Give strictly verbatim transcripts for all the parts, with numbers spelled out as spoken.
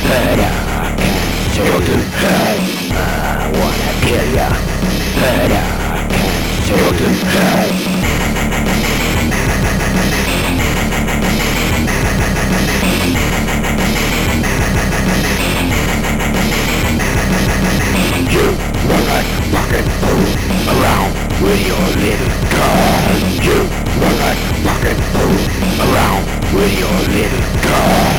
but I can't take it. I wanna kill ya, but I can't take it. You run like a fucking fool around with your little car. You run like a fucking fool around with your little car.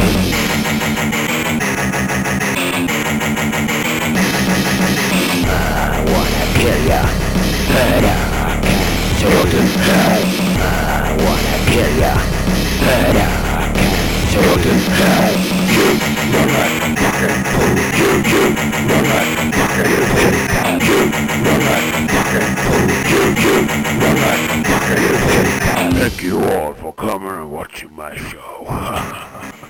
I wanna kill ya, but I can't take it. I wanna kill ya, but I can't take it. You run like a fucking fool. You, you run like a fucking fool. You run like a fucking fool. You, you run like a fucking fool. Thank you all for coming and watching my show.